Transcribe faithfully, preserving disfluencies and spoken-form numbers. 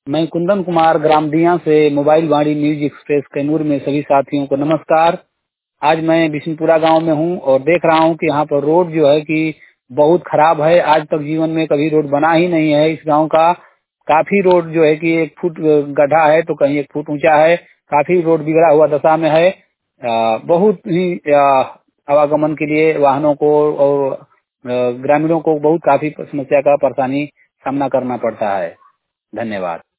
मैं कुंदन कुमार ग्रामदिया से mobile Vani news express Kaimur में सभी साथियों को नमस्कार। आज मैं बिशनपुरा गांव में हूं और देख रहा हूं कि यहाँ पर रोड जो है कि बहुत खराब है। आज तक जीवन में कभी रोड बना ही नहीं है इस गांव का। काफी रोड जो है कि एक फुट गड्ढा है तो कहीं एक फुट ऊंचा है। काफी रोड बिगड़ा हुआ दशा में है। आ, बहुत ही आ, आवागमन के लिए वाहनों को और आ, ग्रामीणों को बहुत काफी समस्या का परेशानी सामना करना पड़ता है। धन्यवाद।